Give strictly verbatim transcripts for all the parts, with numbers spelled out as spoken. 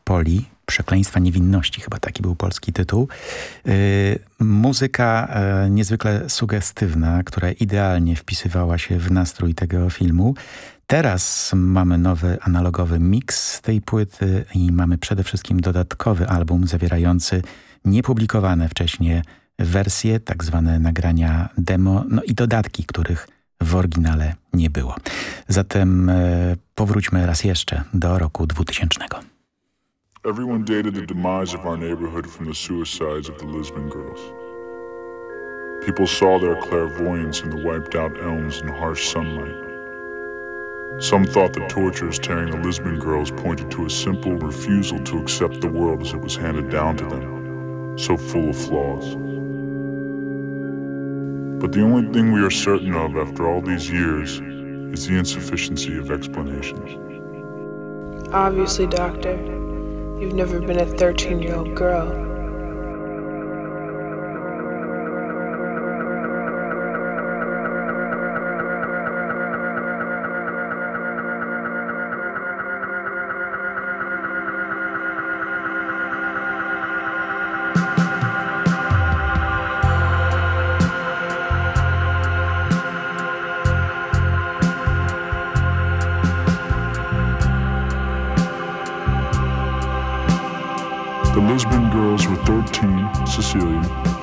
Poli, Przekleństwa niewinności, chyba taki był polski tytuł. Yy, muzyka yy, niezwykle sugestywna, która idealnie wpisywała się w nastrój tego filmu. Teraz mamy nowy analogowy miks tej płyty i mamy przede wszystkim dodatkowy album zawierający niepublikowane wcześniej wersje, tak zwane nagrania demo, no i dodatki, których w oryginale nie było. Zatem e, powróćmy raz jeszcze do roku dwutysięcznego. Everyone dated the demise of our neighborhood from the suicides of the Lisbon girls. People saw their clairvoyance in the wiped out elms and harsh sunlight. Some thought the tortures tearing the Lisbon girls pointed to a simple refusal to accept the world as it was handed down to them, so full of flaws. But the only thing we are certain of after all these years is the insufficiency of explanations. Obviously, Doctor, you've never been a thirteen-year-old girl. The Lisbon girls were thirteen, Cecilia,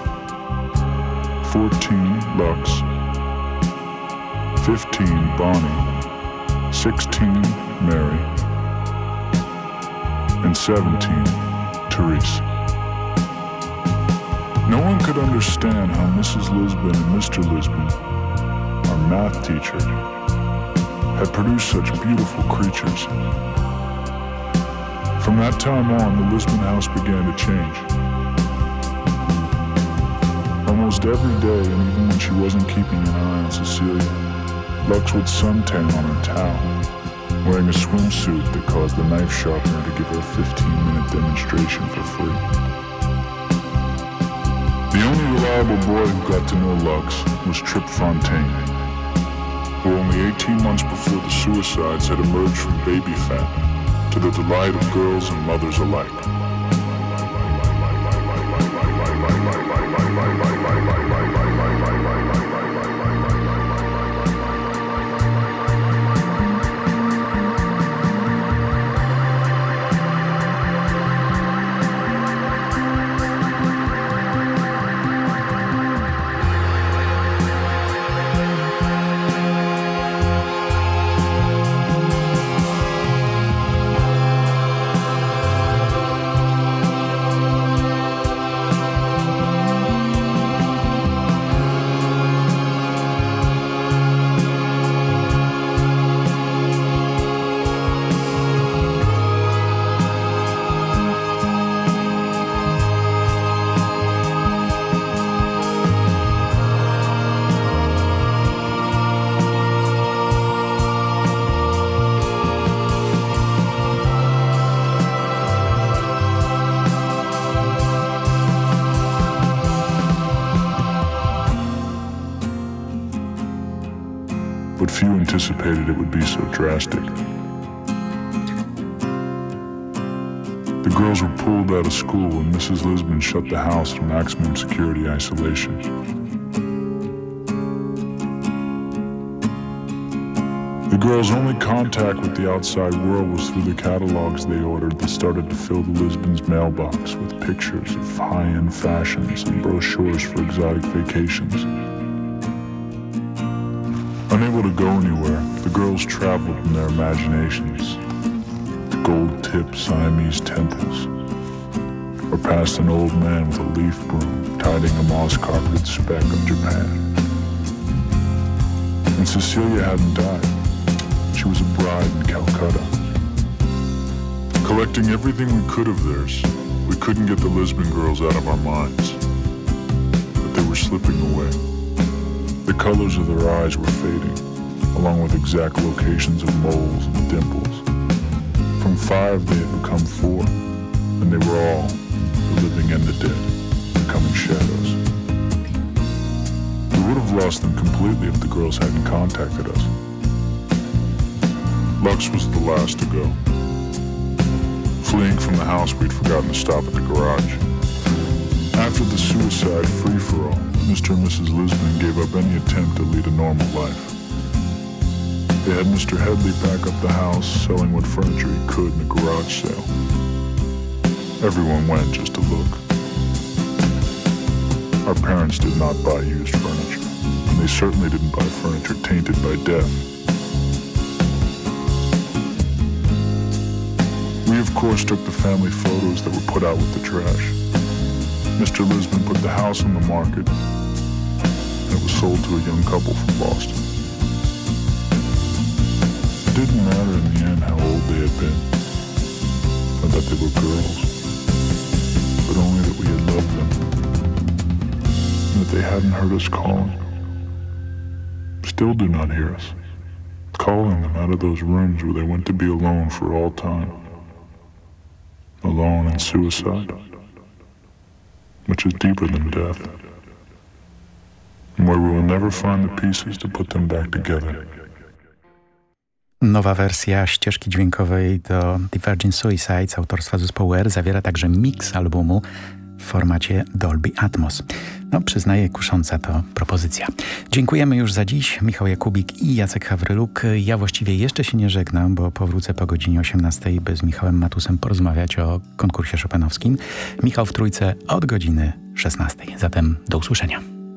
fourteen, Lux, fifteen, Bonnie, sixteen, Mary, and seventeen, Therese. No one could understand how Missus Lisbon and Mister Lisbon, our math teacher, had produced such beautiful creatures. From that time on, the Lisbon house began to change. Almost every day, and even when she wasn't keeping an eye on Cecilia, Lux would suntan on her towel, wearing a swimsuit that caused the knife sharpener to give her a fifteen-minute demonstration for free. The only reliable boy who got to know Lux was Trip Fontaine, who only eighteen months before the suicides had emerged from baby fat, to the delight of girls and mothers alike. But few anticipated it would be so drastic. The girls were pulled out of school and Missus Lisbon shut the house in maximum security isolation. The girls' only contact with the outside world was through the catalogs they ordered that started to fill the Lisbon's mailbox with pictures of high-end fashions and brochures for exotic vacations. Unable to go anywhere, the girls traveled in their imaginations to gold-tipped Siamese temples, or past an old man with a leaf broom tidying a moss-carpeted speck of Japan. And Cecilia hadn't died. She was a bride in Calcutta. Collecting everything we could of theirs, we couldn't get the Lisbon girls out of our minds. But they were slipping away. The colors of their eyes were fading, along with exact locations of moles and dimples. From five they had become four, and they were all, the living and the dead, becoming shadows. We would have lost them completely if the girls hadn't contacted us. Lux was the last to go. Fleeing from the house, we'd forgotten to stop at the garage. After the suicide free-for-all, Mister and Missus Lisbon gave up any attempt to lead a normal life. They had Mister Headley back up the house, selling what furniture he could in a garage sale. Everyone went just to look. Our parents did not buy used furniture, and they certainly didn't buy furniture tainted by death. We, of course, took the family photos that were put out with the trash. Mister Lisbon put the house on the market, and it was sold to a young couple from Boston. It didn't matter in the end how old they had been, or that they were girls, but only that we had loved them, and that they hadn't heard us calling. Still do not hear us, calling them out of those rooms where they went to be alone for all time, alone in suicide, which is deeper than death, and where we will never find the pieces to put them back together. Nowa wersja ścieżki dźwiękowej do The Virgin Suicides autorstwa zespołu R zawiera także miks albumu w formacie Dolby Atmos. No, przyznaję, kusząca to propozycja. Dziękujemy już za dziś. Michał Jakubik i Jacek Hawryluk. Ja właściwie jeszcze się nie żegnam, bo powrócę po godzinie osiemnastej, by z Michałem Matusem porozmawiać o konkursie chopinowskim. Michał w Trójce od godziny szesnastej. Zatem do usłyszenia.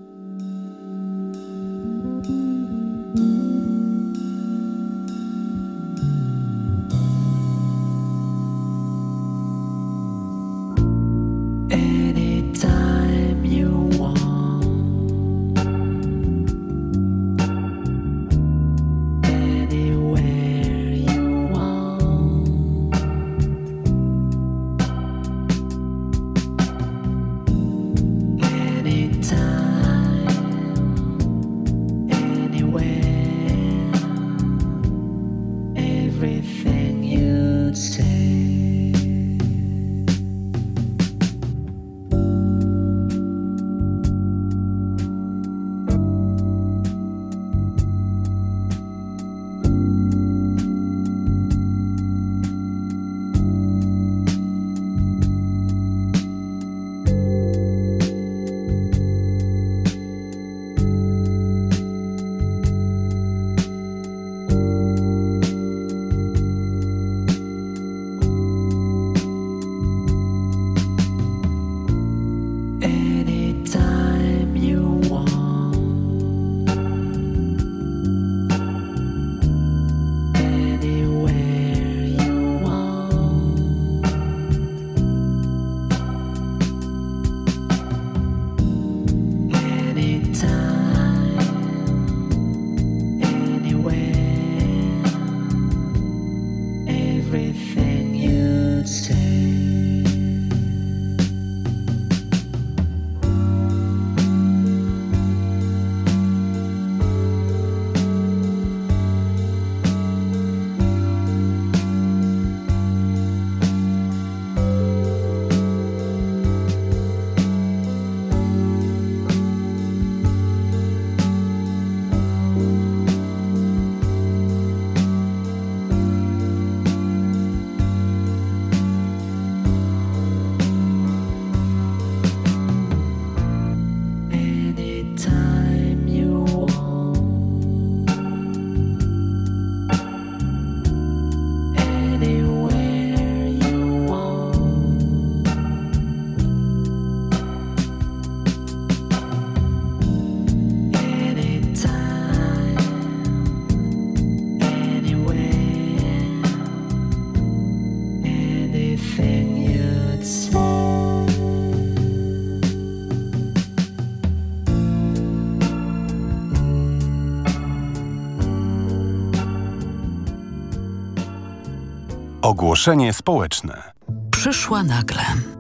Ogłoszenie społeczne. Przyszła nagle,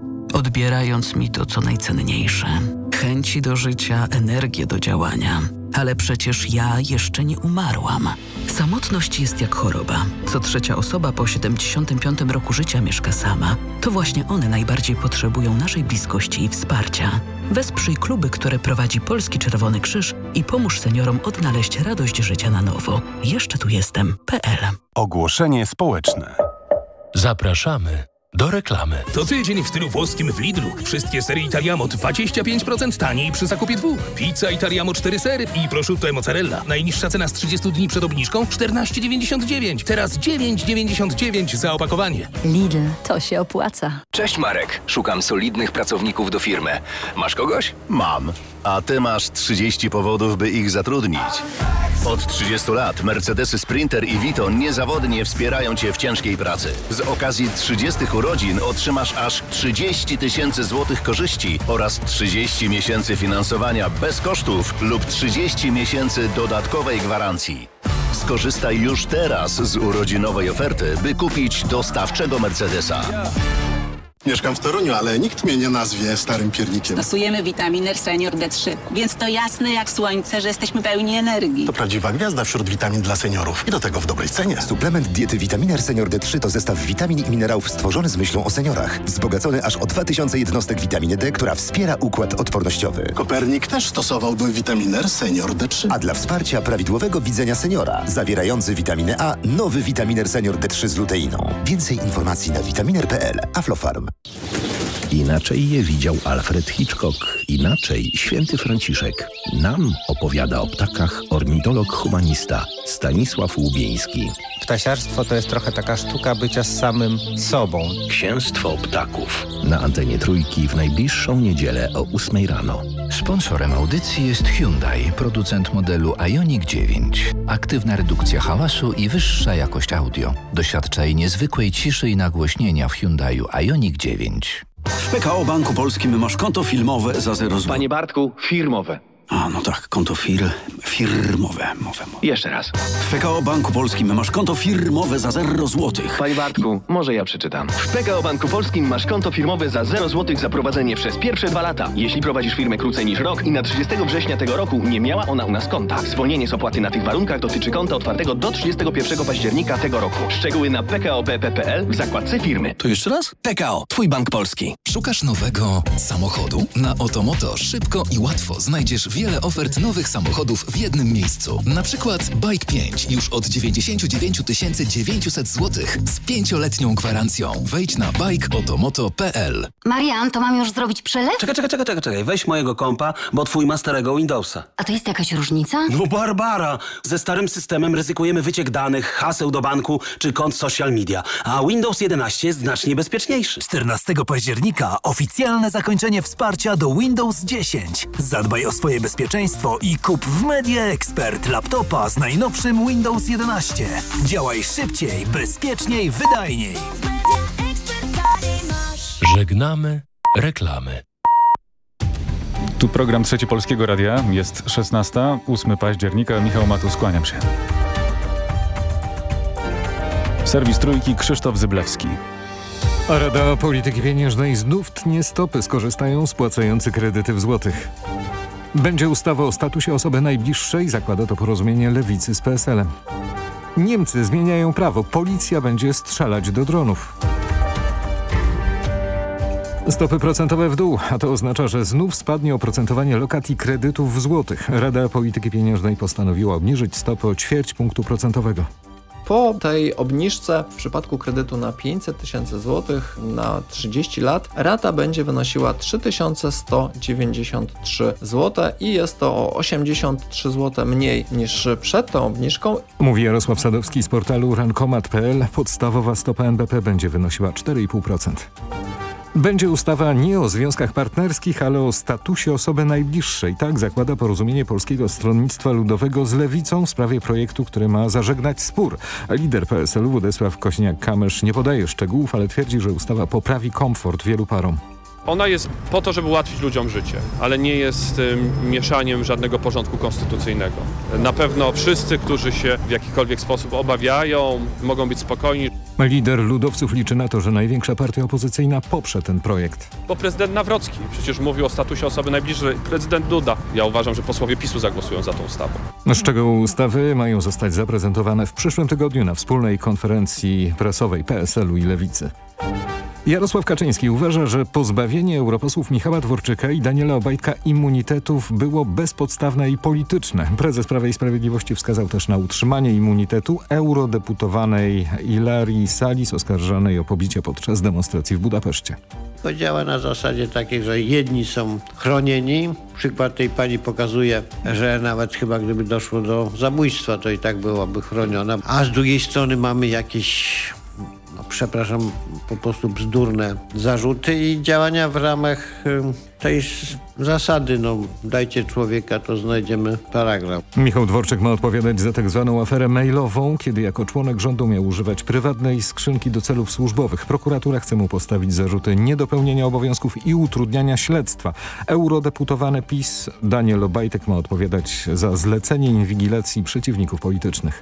odbierając mi to, co najcenniejsze. Chęci do życia, energię do działania. Ale przecież ja jeszcze nie umarłam. Samotność jest jak choroba. Co trzecia osoba po siedemdziesiątym piątym roku życia mieszka sama. To właśnie one najbardziej potrzebują naszej bliskości i wsparcia. Wesprzyj kluby, które prowadzi Polski Czerwony Krzyż i pomóż seniorom odnaleźć radość życia na nowo. Jeszcze tu jestem. P L. Ogłoszenie społeczne. Zapraszamy do reklamy. To tydzień w stylu włoskim w Lidlu. Wszystkie sery Italiamo dwadzieścia pięć procent taniej przy zakupie dwóch. Pizza Italiamo cztery sery i prosciutto e mozzarella. Najniższa cena z trzydziestu dni przed obniżką czternaście dziewięćdziesiąt dziewięć. Teraz dziewięć dziewięćdziesiąt dziewięć za opakowanie. Lidl, to się opłaca. Cześć Marek, szukam solidnych pracowników do firmy. Masz kogoś? Mam. A ty masz trzydzieści powodów, by ich zatrudnić. Od trzydziestu lat Mercedesy Sprinter i Vito niezawodnie wspierają cię w ciężkiej pracy. Z okazji trzydziestych urodzin otrzymasz aż trzydzieści tysięcy złotych korzyści oraz trzydzieści miesięcy finansowania bez kosztów lub trzydzieści miesięcy dodatkowej gwarancji. Skorzystaj już teraz z urodzinowej oferty, by kupić dostawczego Mercedesa. Mieszkam w Toruniu, ale nikt mnie nie nazwie starym piernikiem. Stosujemy witaminer Senior D trzy, więc to jasne jak słońce, że jesteśmy pełni energii. To prawdziwa gwiazda wśród witamin dla seniorów i do tego w dobrej cenie. Suplement diety Vitaminer Senior D trzy to zestaw witamin i minerałów stworzony z myślą o seniorach. Wzbogacony aż o dwa tysiące jednostek witaminy D, która wspiera układ odpornościowy. Kopernik też stosowałby witaminer Senior D trzy. A dla wsparcia prawidłowego widzenia seniora, zawierający witaminę A, nowy witaminer Senior D trzy z luteiną. Więcej informacji na vitaminer kropka p l. Aflofarm. Inaczej je widział Alfred Hitchcock, inaczej święty Franciszek. Nam opowiada o ptakach ornitolog-humanista Stanisław Łubieński. Ptasiarstwo to jest trochę taka sztuka bycia z samym sobą. Księstwo ptaków. Na antenie Trójki w najbliższą niedzielę o ósmej rano. Sponsorem audycji jest Hyundai, producent modelu Ioniq dziewięć. Aktywna redukcja hałasu i wyższa jakość audio. Doświadczaj niezwykłej ciszy i nagłośnienia w Hyundaiu Ioniq dziewięć. W P K O Banku Polskim masz konto filmowe za zero złotych. Panie Bartku, firmowe. A, no tak, konto fir... firmowe. Mowe, mowe. Jeszcze raz. W P K O Banku Polskim masz konto firmowe za zero złotych. Panie Bartku, może ja przeczytam. W P K O Banku Polskim masz konto firmowe za zero złotych za prowadzenie przez pierwsze dwa lata. Jeśli prowadzisz firmę krócej niż rok i na trzydziestego września tego roku nie miała ona u nas konta. Zwolnienie z opłaty na tych warunkach dotyczy konta otwartego do trzydziestego pierwszego października tego roku. Szczegóły na p k o b p kropka p l w zakładce firmy. To jeszcze raz? P K O, twój bank polski. Szukasz nowego samochodu? Na Otomoto szybko i łatwo znajdziesz wiele ofert nowych samochodów w jednym miejscu. Na przykład Bike pięć już od dziewięćdziesiąt dziewięć tysięcy dziewięćset złotych z pięcioletnią gwarancją. Wejdź na bike otomoto kropka p l. Marian, to mam już zrobić przelew? Czekaj, czekaj, czekaj, czekaj. Weź mojego kompa, bo twój ma starego Windowsa. A to jest jakaś różnica? No Barbara, ze starym systemem ryzykujemy wyciek danych, haseł do banku czy kont social media, a Windows jedenaście jest znacznie bezpieczniejszy. czternastego października oficjalne zakończenie wsparcia do Windows dziesięć. Zadbaj o swoje bezpieczeństwo i kup w Media Expert laptopa z najnowszym Windows jedenaście. Działaj szybciej, bezpieczniej, wydajniej. Żegnamy reklamy. Tu program Trzeci Polskiego Radia. Jest szesnasta, ósmego października. Michał Matus, skłaniam się. Serwis Trójki, Krzysztof Zyblewski. A Rada Polityki Pieniężnej znów tnie stopy, skorzystają spłacający kredyty w złotych. Będzie ustawa o statusie osoby najbliższej, zakłada to porozumienie Lewicy z P S L-em. Niemcy zmieniają prawo, policja będzie strzelać do dronów. Stopy procentowe w dół, a to oznacza, że znów spadnie oprocentowanie lokat i kredytów w złotych. Rada Polityki Pieniężnej postanowiła obniżyć stopy o ćwierć punktu procentowego. Po tej obniżce w przypadku kredytu na pięćset tysięcy złotych na trzydzieści lat rata będzie wynosiła trzy tysiące sto dziewięćdziesiąt trzy złote i jest to o osiemdziesiąt trzy złote mniej niż przed tą obniżką. Mówi Jarosław Sadowski z portalu rankomat kropka p l. Podstawowa stopa N B P będzie wynosiła cztery i pół procent. Będzie ustawa nie o związkach partnerskich, ale o statusie osoby najbliższej. Tak zakłada porozumienie Polskiego Stronnictwa Ludowego z Lewicą w sprawie projektu, który ma zażegnać spór. Lider P S L-u Władysław Kośniak-Kamysz nie podaje szczegółów, ale twierdzi, że ustawa poprawi komfort wielu parom. Ona jest po to, żeby ułatwić ludziom życie, ale nie jest y, mieszaniem żadnego porządku konstytucyjnego. Na pewno wszyscy, którzy się w jakikolwiek sposób obawiają, mogą być spokojni. Lider ludowców liczy na to, że największa partia opozycyjna poprze ten projekt. Bo prezydent Nawrocki przecież mówił o statusie osoby najbliższej, prezydent Duda. Ja uważam, że posłowie PiSu zagłosują za tą ustawą. Szczegóły ustawy mają zostać zaprezentowane w przyszłym tygodniu na wspólnej konferencji prasowej P S L-u i Lewicy. Jarosław Kaczyński uważa, że pozbawienie europosłów Michała Dworczyka i Daniela Obajtka immunitetów było bezpodstawne i polityczne. Prezes Prawa i Sprawiedliwości wskazał też na utrzymanie immunitetu eurodeputowanej Ilarii Salis, oskarżonej o pobicie podczas demonstracji w Budapeszcie. To działa na zasadzie takiej, że jedni są chronieni. Przykład tej pani pokazuje, że nawet chyba gdyby doszło do zabójstwa, to i tak byłaby chroniona. A z drugiej strony mamy jakieś, no przepraszam, po prostu bzdurne zarzuty i działania w ramach tej zasady, no dajcie człowieka, to znajdziemy paragraf. Michał Dworczyk ma odpowiadać za tak zwaną aferę mailową, kiedy jako członek rządu miał używać prywatnej skrzynki do celów służbowych. Prokuratura chce mu postawić zarzuty niedopełnienia obowiązków i utrudniania śledztwa. Eurodeputowany PiS Daniel Obajtek ma odpowiadać za zlecenie inwigilacji przeciwników politycznych.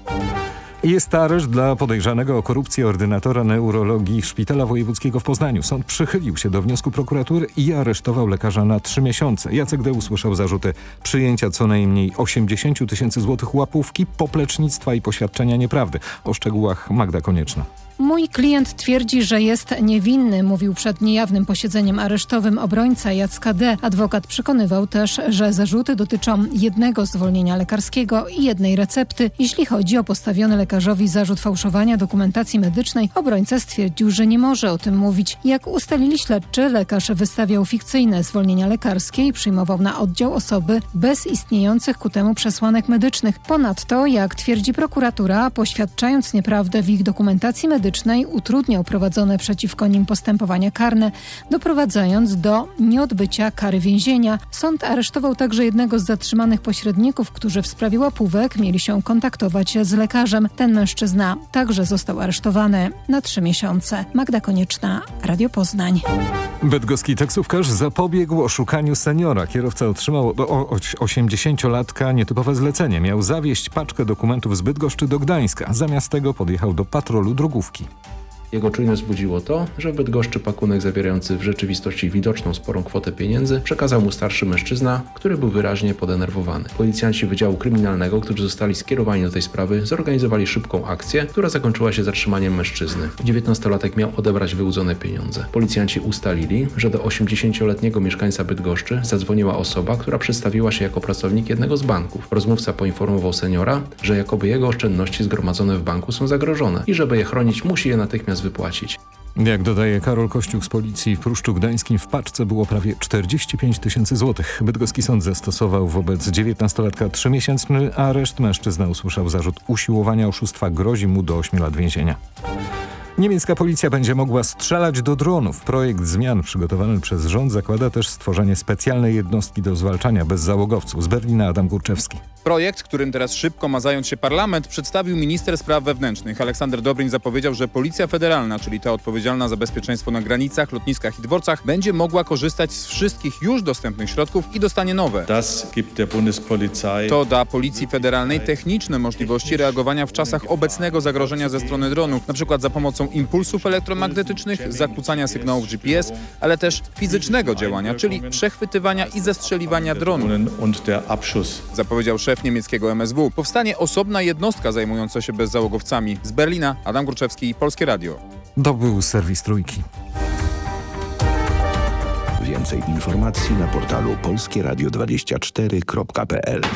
Jest areszt dla podejrzanego o korupcję ordynatora neurologii Szpitala Wojewódzkiego w Poznaniu. Sąd przychylił się do wniosku prokuratury i aresztował lekarza na trzy miesiące. Jacek D. usłyszał zarzuty przyjęcia co najmniej osiemdziesiąt tysięcy złotych łapówki, poplecznictwa i poświadczenia nieprawdy. O szczegółach Magda Konieczna. Mój klient twierdzi, że jest niewinny, mówił przed niejawnym posiedzeniem aresztowym obrońca Jacka D. Adwokat przekonywał też, że zarzuty dotyczą jednego zwolnienia lekarskiego i jednej recepty. Jeśli chodzi o postawiony lekarzowi zarzut fałszowania dokumentacji medycznej, obrońca stwierdził, że nie może o tym mówić. Jak ustalili śledczy, lekarz wystawiał fikcyjne zwolnienia lekarskie i przyjmował na oddział osoby bez istniejących ku temu przesłanek medycznych. Ponadto, jak twierdzi prokuratura, poświadczając nieprawdę w ich dokumentacji medycznej, utrudniał prowadzone przeciwko nim postępowania karne, doprowadzając do nieodbycia kary więzienia. Sąd aresztował także jednego z zatrzymanych pośredników, którzy w sprawie łapówek mieli się kontaktować z lekarzem. Ten mężczyzna także został aresztowany na trzy miesiące. Magda Konieczna, Radio Poznań. Bydgoski taksówkarz zapobiegł oszukaniu seniora. Kierowca otrzymał od osiemdziesięciolatka nietypowe zlecenie. Miał zawieźć paczkę dokumentów z Bydgoszczy do Gdańska. Zamiast tego podjechał do patrolu drogówki. Jego czujność wzbudziło to, że w Bydgoszczy pakunek zawierający w rzeczywistości widoczną sporą kwotę pieniędzy przekazał mu starszy mężczyzna, który był wyraźnie podenerwowany. Policjanci Wydziału Kryminalnego, którzy zostali skierowani do tej sprawy, zorganizowali szybką akcję, która zakończyła się zatrzymaniem mężczyzny. dziewiętnastolatek miał odebrać wyłudzone pieniądze. Policjanci ustalili, że do osiemdziesięcioletniego mieszkańca Bydgoszczy zadzwoniła osoba, która przedstawiła się jako pracownik jednego z banków. Rozmówca poinformował seniora, że jakoby jego oszczędności zgromadzone w banku są zagrożone i żeby je chronić, musi je natychmiast wypłacić. Jak dodaje Karol Kościuk z policji, w Pruszczu Gdańskim w paczce było prawie czterdzieści pięć tysięcy złotych. Bydgoski sąd zastosował wobec dziewiętnastolatka trzymiesięczny areszt. Mężczyzna usłyszał zarzut usiłowania oszustwa, grozi mu do ośmiu lat więzienia. Niemiecka policja będzie mogła strzelać do dronów. Projekt zmian przygotowany przez rząd zakłada też stworzenie specjalnej jednostki do zwalczania bezzałogowców. Z Berlina Adam Górczewski. Projekt, którym teraz szybko ma zająć się parlament, przedstawił minister spraw wewnętrznych. Aleksander Dobryń zapowiedział, że Policja Federalna, czyli ta odpowiedzialna za bezpieczeństwo na granicach, lotniskach i dworcach, będzie mogła korzystać z wszystkich już dostępnych środków i dostanie nowe. To da Policji Federalnej techniczne możliwości reagowania w czasach obecnego zagrożenia ze strony dronów, na przykład za pomocą impulsów elektromagnetycznych, zakłócania sygnałów G P S, ale też fizycznego działania, czyli przechwytywania i zestrzeliwania dronów. Zapowiedział szef niemieckiego M S W. Powstanie osobna jednostka zajmująca się bezzałogowcami. Z Berlina Adam Górczewski, Polskie Radio. To był serwis Trójki. Więcej informacji na portalu polskie radio dwadzieścia cztery kropka p l.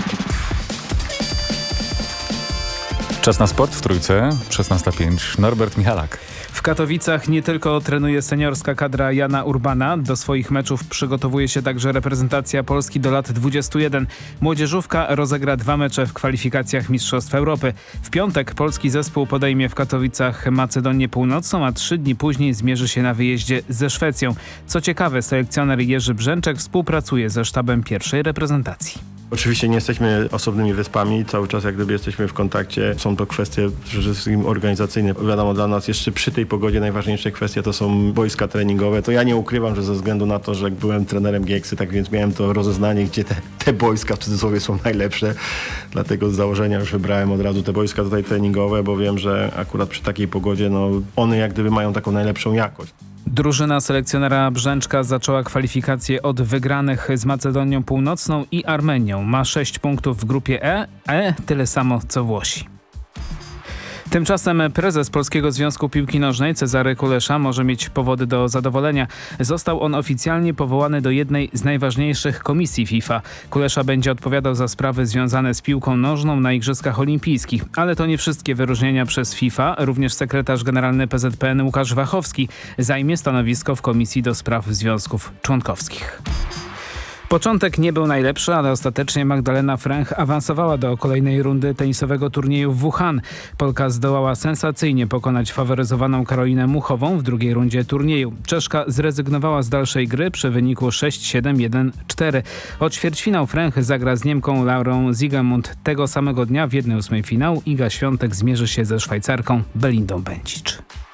Czas na sport w Trójce, szesnasta pięć. Norbert Michalak. W Katowicach nie tylko trenuje seniorska kadra Jana Urbana, do swoich meczów przygotowuje się także reprezentacja Polski do lat dwudziestu jeden. Młodzieżówka rozegra dwa mecze w kwalifikacjach Mistrzostw Europy. W piątek polski zespół podejmie w Katowicach Macedonię Północną, a trzy dni później zmierzy się na wyjeździe ze Szwecją. Co ciekawe, selekcjoner Jerzy Brzęczek współpracuje ze sztabem pierwszej reprezentacji. Oczywiście nie jesteśmy osobnymi wyspami, cały czas jak gdyby jesteśmy w kontakcie. Są to kwestie przede wszystkim organizacyjne. Wiadomo, dla nas jeszcze przy tej pogodzie najważniejsze kwestie to są boiska treningowe. To ja nie ukrywam, że ze względu na to, że jak byłem trenerem Gieksy, tak więc miałem to rozeznanie, gdzie te, te boiska w cudzysłowie są najlepsze. Dlatego z założenia już wybrałem od razu te boiska tutaj treningowe, bo wiem, że akurat przy takiej pogodzie no, one jak gdyby mają taką najlepszą jakość. Drużyna selekcjonera Brzęczka zaczęła kwalifikacje od wygranych z Macedonią Północną i Armenią. Ma sześć punktów w grupie E, E tyle samo co Włosi. Tymczasem prezes Polskiego Związku Piłki Nożnej Cezary Kulesza może mieć powody do zadowolenia. Został on oficjalnie powołany do jednej z najważniejszych komisji FIFA. Kulesza będzie odpowiadał za sprawy związane z piłką nożną na Igrzyskach Olimpijskich. Ale to nie wszystkie wyróżnienia przez FIFA. Również sekretarz generalny P Z P N Łukasz Wachowski zajmie stanowisko w Komisji do Spraw Związków Członkowskich. Początek nie był najlepszy, ale ostatecznie Magdalena Fręch awansowała do kolejnej rundy tenisowego turnieju w Wuhan. Polka zdołała sensacyjnie pokonać faworyzowaną Karolinę Muchową w drugiej rundzie turnieju. Czeszka zrezygnowała z dalszej gry przy wyniku sześć siedem jeden cztery. O ćwierćfinał Fręch zagra z Niemką Laurą Siegemund. Tego samego dnia w jednej ósmej finału Iga Świątek zmierzy się ze Szwajcarką Belindą Bencic.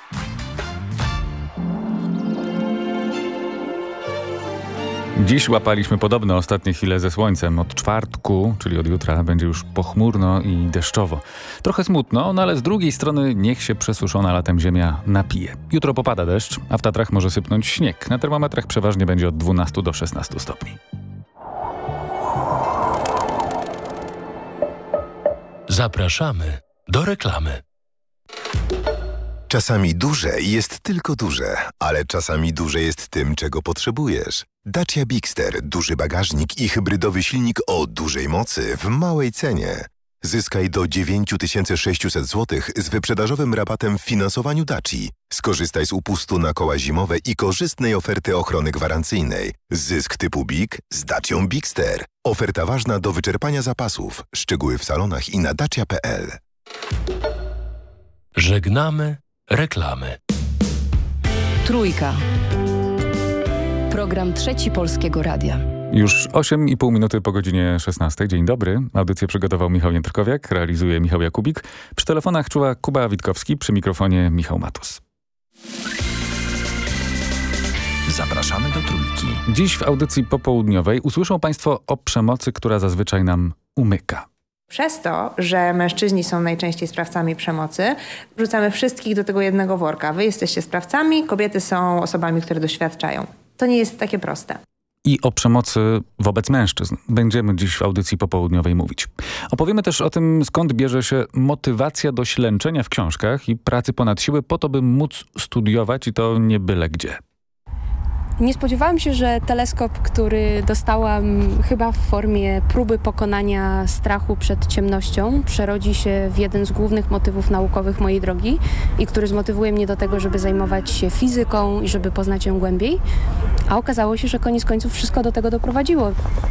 Dziś łapaliśmy podobne ostatnie chwile ze słońcem. Od czwartku, czyli od jutra, będzie już pochmurno i deszczowo. Trochę smutno, no ale z drugiej strony niech się przesuszona latem ziemia napije. Jutro popada deszcz, a w Tatrach może sypnąć śnieg. Na termometrach przeważnie będzie od dwunastu do szesnastu stopni. Zapraszamy do reklamy. Czasami duże jest tylko duże, ale czasami duże jest tym, czego potrzebujesz. Dacia Bigster, duży bagażnik i hybrydowy silnik o dużej mocy w małej cenie. Zyskaj do dziewięć tysięcy sześćset złotych z wyprzedażowym rabatem w finansowaniu Daci. Skorzystaj z upustu na koła zimowe i korzystnej oferty ochrony gwarancyjnej. Zysk typu Big z Dacią Bigster. Oferta ważna do wyczerpania zapasów. Szczegóły w salonach i na dacia kropka p l. Żegnamy reklamy. Trójka. Program Trzeci Polskiego Radia. Już osiem i pół minuty po godzinie szesnastej. Dzień dobry. Audycję przygotował Michał Jędrkowiak, realizuje Michał Jakubik. Przy telefonach czuwa Kuba Witkowski, przy mikrofonie Michał Matus. Zapraszamy do Trójki. Dziś w audycji popołudniowej usłyszą Państwo o przemocy, która zazwyczaj nam umyka. Przez to, że mężczyźni są najczęściej sprawcami przemocy, wrzucamy wszystkich do tego jednego worka. Wy jesteście sprawcami, kobiety są osobami, które doświadczają. To nie jest takie proste. I o przemocy wobec mężczyzn będziemy dziś w audycji popołudniowej mówić. Opowiemy też o tym, skąd bierze się motywacja do ślęczenia w książkach i pracy ponad siły po to, by móc studiować i to nie byle gdzie. Nie spodziewałam się, że teleskop, który dostałam chyba w formie próby pokonania strachu przed ciemnością, przerodzi się w jeden z głównych motywów naukowych mojej drogi i który zmotywuje mnie do tego, żeby zajmować się fizyką i żeby poznać ją głębiej. A okazało się, że koniec końców wszystko do tego doprowadziło.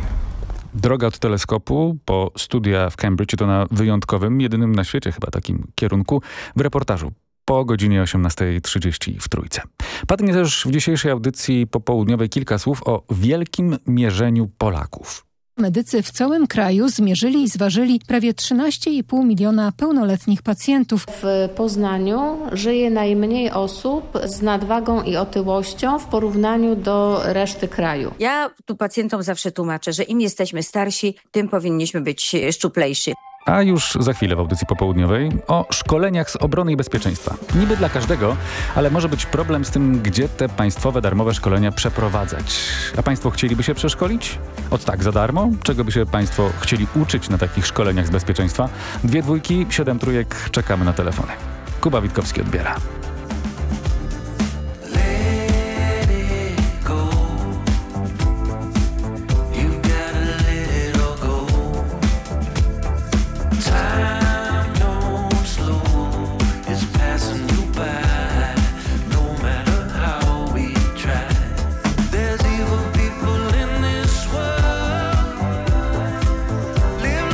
Droga od teleskopu po studia w Cambridge i to na wyjątkowym, jedynym na świecie chyba takim kierunku, w reportażu po godzinie osiemnastej trzydzieści w Trójce. Padnie też w dzisiejszej audycji popołudniowej kilka słów o wielkim mierzeniu Polaków. Medycy w całym kraju zmierzyli i zważyli prawie trzynaście i pół miliona pełnoletnich pacjentów. W Poznaniu żyje najmniej osób z nadwagą i otyłością w porównaniu do reszty kraju. Ja tu pacjentom zawsze tłumaczę, że im jesteśmy starsi, tym powinniśmy być szczuplejsi. A już za chwilę w audycji popołudniowej o szkoleniach z obrony i bezpieczeństwa. Niby dla każdego, ale może być problem z tym, gdzie te państwowe darmowe szkolenia przeprowadzać. A państwo chcieliby się przeszkolić? Od tak za darmo? Czego by się państwo chcieli uczyć na takich szkoleniach z bezpieczeństwa? Dwie dwójki, siedem trójek, czekamy na telefony. Kuba Witkowski odbiera.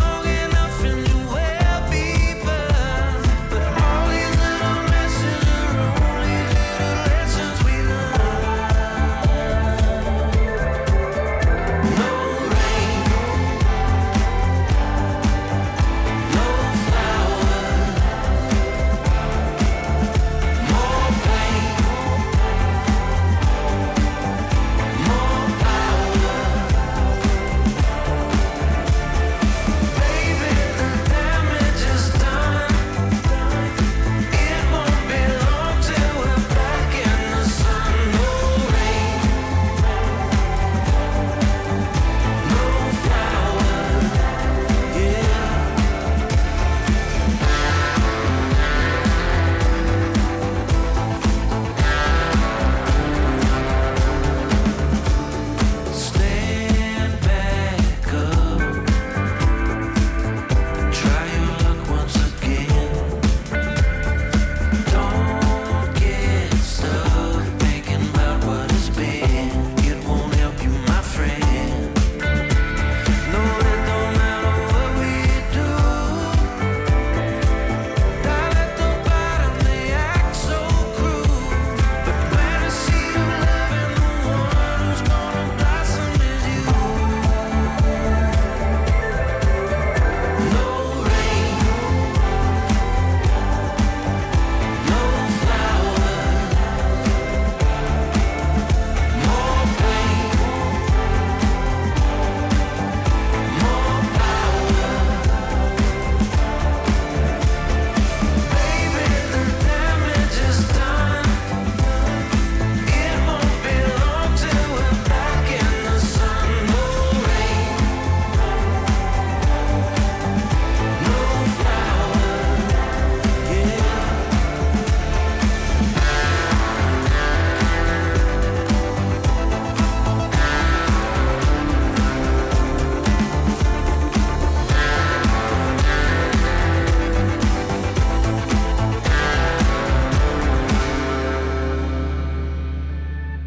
All these little messages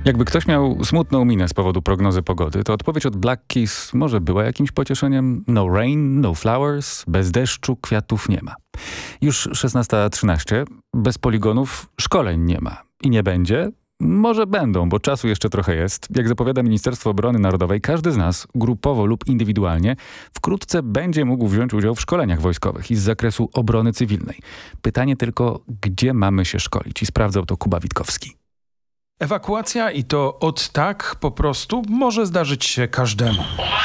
Jakby ktoś miał smutną minę z powodu prognozy pogody, to odpowiedź od Black Keys może była jakimś pocieszeniem. No rain, no flowers, bez deszczu kwiatów nie ma. Już szesnasta trzynaście, bez poligonów szkoleń nie ma. I nie będzie? Może będą, bo czasu jeszcze trochę jest. Jak zapowiada Ministerstwo Obrony Narodowej, każdy z nas, grupowo lub indywidualnie, wkrótce będzie mógł wziąć udział w szkoleniach wojskowych i z zakresu obrony cywilnej. Pytanie tylko, gdzie mamy się szkolić? I sprawdzał to Kuba Witkowski. Ewakuacja i to od tak po prostu może zdarzyć się każdemu.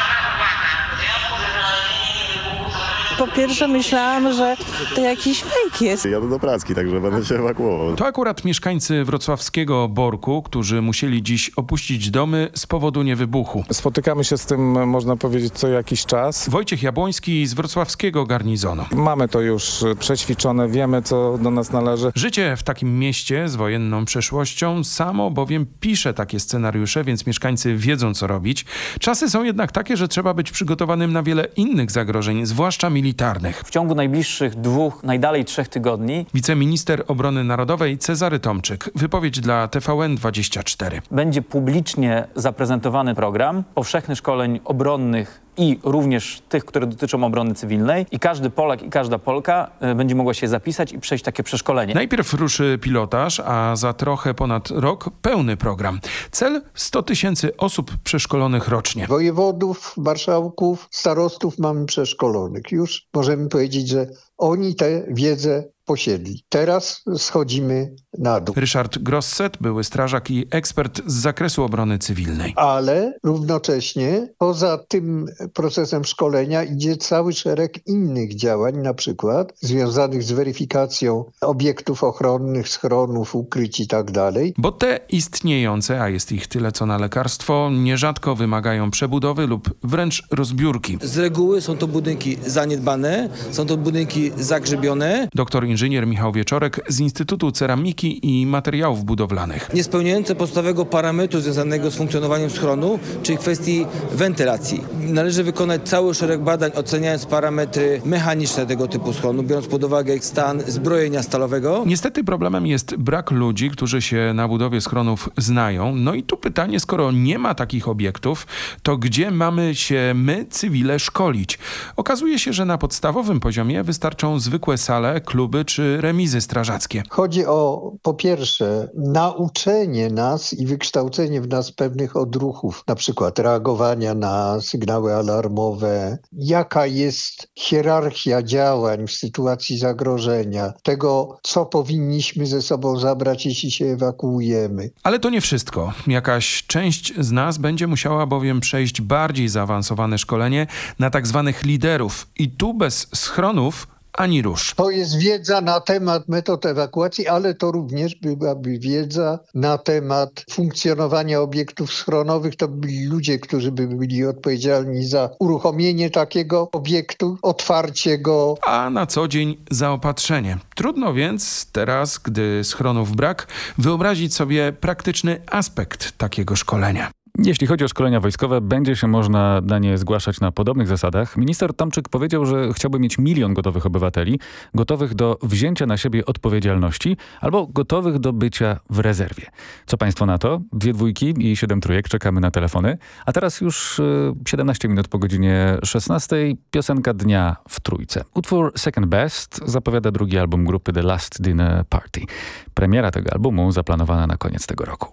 Po pierwsze myślałam, że to jakiś fake jest. Jadę do pracy, także będę się ewakuował. To akurat mieszkańcy wrocławskiego Borku, którzy musieli dziś opuścić domy z powodu niewybuchu. Spotykamy się z tym, można powiedzieć, co jakiś czas. Wojciech Jabłoński z wrocławskiego garnizonu. Mamy to już przećwiczone, wiemy, co do nas należy. Życie w takim mieście z wojenną przeszłością samo bowiem pisze takie scenariusze, więc mieszkańcy wiedzą, co robić. Czasy są jednak takie, że trzeba być przygotowanym na wiele innych zagrożeń, zwłaszcza militarnych. W ciągu najbliższych dwóch, najdalej trzech tygodni wiceminister obrony narodowej Cezary Tomczyk. Wypowiedź dla T V N dwadzieścia cztery. Będzie publicznie zaprezentowany program powszechnych szkoleń obronnych i również tych, które dotyczą obrony cywilnej i każdy Polak i każda Polka y, będzie mogła się zapisać i przejść takie przeszkolenie. Najpierw ruszy pilotaż, a za trochę ponad rok pełny program. Cel sto tysięcy osób przeszkolonych rocznie. Wojewodów, marszałków, starostów mamy przeszkolonych. Już możemy powiedzieć, że oni tę wiedzę posiedli. Teraz schodzimy na dół. Ryszard Grosset, były strażak i ekspert z zakresu obrony cywilnej. Ale równocześnie poza tym procesem szkolenia idzie cały szereg innych działań, na przykład związanych z weryfikacją obiektów ochronnych, schronów, ukryć i tak dalej. Bo te istniejące, a jest ich tyle co na lekarstwo, nierzadko wymagają przebudowy lub wręcz rozbiórki. Z reguły są to budynki zaniedbane, są to budynki zagrzebione. Doktor inżynier Michał Wieczorek z Instytutu Ceramiki i Materiałów Budowlanych. Nie spełniające podstawowego parametru związanego z funkcjonowaniem schronu, czyli kwestii wentylacji. Należy wykonać cały szereg badań, oceniając parametry mechaniczne tego typu schronu, biorąc pod uwagę stan zbrojenia stalowego. Niestety problemem jest brak ludzi, którzy się na budowie schronów znają. No i tu pytanie, skoro nie ma takich obiektów, to gdzie mamy się my, cywile, szkolić? Okazuje się, że na podstawowym poziomie wystarczą zwykłe sale, kluby czy remizy strażackie. Chodzi o, po pierwsze, nauczenie nas i wykształcenie w nas pewnych odruchów, na przykład reagowania na sygnały alarmowe, jaka jest hierarchia działań w sytuacji zagrożenia, tego, co powinniśmy ze sobą zabrać, jeśli się ewakuujemy. Ale to nie wszystko. Jakaś część z nas będzie musiała bowiem przejść bardziej zaawansowane szkolenie na tak zwanych liderów. I tu bez schronów ani rusz. To jest wiedza na temat metod ewakuacji, ale to również byłaby wiedza na temat funkcjonowania obiektów schronowych. To byli ludzie, którzy by byli odpowiedzialni za uruchomienie takiego obiektu, otwarcie go. A na co dzień zaopatrzenie. Trudno więc teraz, gdy schronów brak, wyobrazić sobie praktyczny aspekt takiego szkolenia. Jeśli chodzi o szkolenia wojskowe, będzie się można na nie zgłaszać na podobnych zasadach. Minister Tomczyk powiedział, że chciałby mieć milion gotowych obywateli, gotowych do wzięcia na siebie odpowiedzialności albo gotowych do bycia w rezerwie. Co państwo na to? Dwie dwójki i siedem trójek. Czekamy na telefony. A teraz już y, siedemnaście minut po godzinie szesnastej. Piosenka dnia w trójce. Utwór Second Best zapowiada drugi album grupy The Last Dinner Party. Premiera tego albumu zaplanowana na koniec tego roku.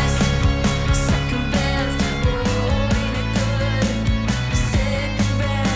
Second best, oh, ain't it good? Second best.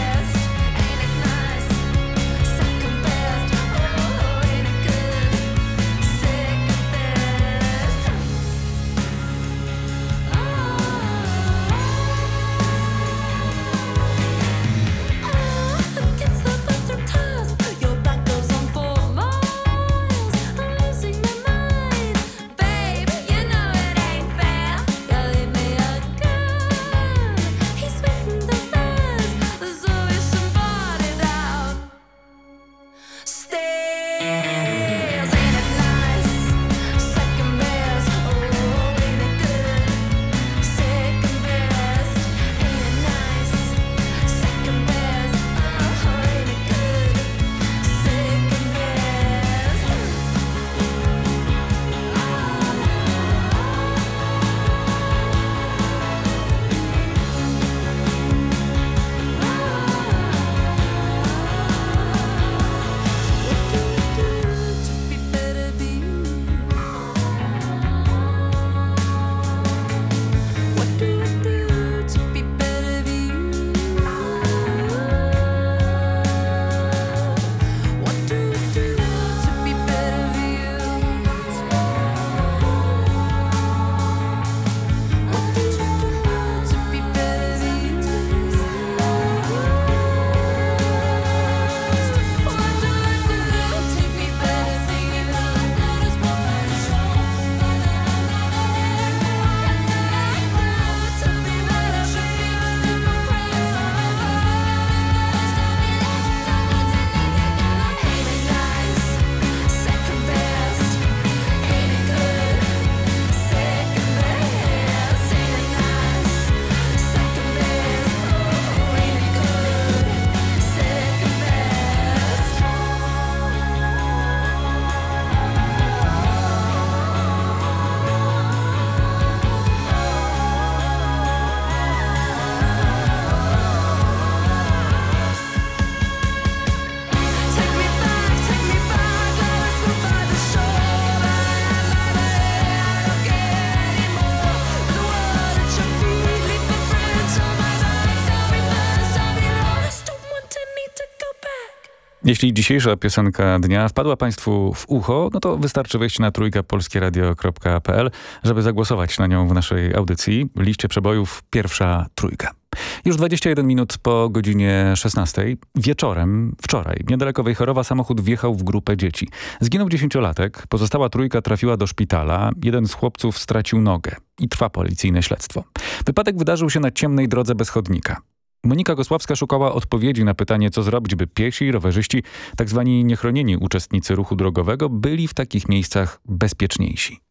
Jeśli dzisiejsza piosenka dnia wpadła Państwu w ucho, no to wystarczy wejść na trójka polskie radio kropka p l, żeby zagłosować na nią w naszej audycji. Liście przebojów pierwsza trójka. Już dwadzieścia jeden minut po godzinie szesnastej. Wieczorem, wczoraj, niedaleko Wejherowa samochód wjechał w grupę dzieci. Zginął dziesięciolatek, pozostała trójka trafiła do szpitala, jeden z chłopców stracił nogę i trwa policyjne śledztwo. Wypadek wydarzył się na ciemnej drodze bez chodnika. Monika Gosławska szukała odpowiedzi na pytanie, co zrobić, by piesi i rowerzyści, tak zwani niechronieni uczestnicy ruchu drogowego, byli w takich miejscach bezpieczniejsi.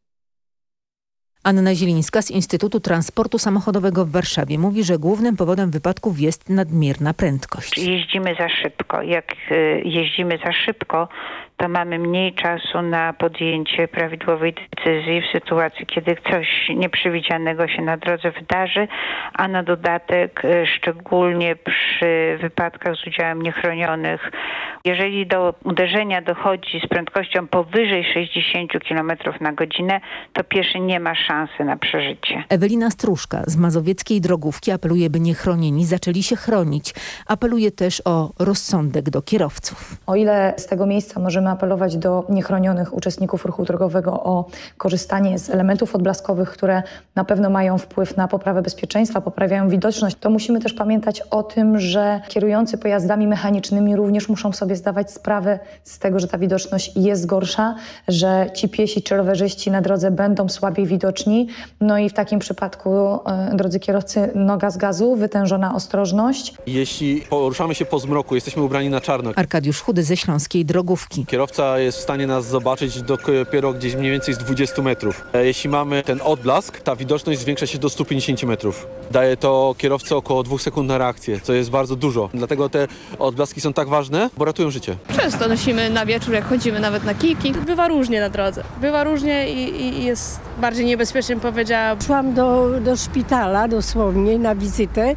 Anna Zielińska z Instytutu Transportu Samochodowego w Warszawie mówi, że głównym powodem wypadków jest nadmierna prędkość. Jeździmy za szybko. Jak jeździmy za szybko, to mamy mniej czasu na podjęcie prawidłowej decyzji w sytuacji, kiedy coś nieprzewidzianego się na drodze wydarzy, a na dodatek szczególnie przy wypadkach z udziałem niechronionych, jeżeli do uderzenia dochodzi z prędkością powyżej sześćdziesiąt kilometrów na godzinę, to pieszy nie ma szansy na przeżycie. Ewelina Stróżka z mazowieckiej drogówki apeluje, by niechronieni zaczęli się chronić. Apeluje też o rozsądek do kierowców. O ile z tego miejsca możemy apelować do niechronionych uczestników ruchu drogowego o korzystanie z elementów odblaskowych, które na pewno mają wpływ na poprawę bezpieczeństwa, poprawiają widoczność, to musimy też pamiętać o tym, że kierujący pojazdami mechanicznymi również muszą sobie zdawać sprawę z tego, że ta widoczność jest gorsza, że ci piesi czy rowerzyści na drodze będą słabiej widoczni. No i w takim przypadku, e, drodzy kierowcy, noga z gazu, wytężona ostrożność. Jeśli poruszamy się po zmroku, jesteśmy ubrani na czarno. Arkadiusz Chudy ze Śląskiej Drogówki. Kierowca jest w stanie nas zobaczyć dopiero gdzieś mniej więcej z dwudziestu metrów. Jeśli mamy ten odblask, ta widoczność zwiększa się do stu pięćdziesięciu metrów. Daje to kierowcy około dwóch sekund na reakcję, co jest bardzo dużo. Dlatego te odblaski są tak ważne, bo ratują życie. Często nosimy na wieczór, jak chodzimy nawet na kijki. Bywa różnie na drodze. Bywa różnie i, i jest bardziej niebezpiecznie, powiedziałam. Szłam do, do szpitala dosłownie na wizytę.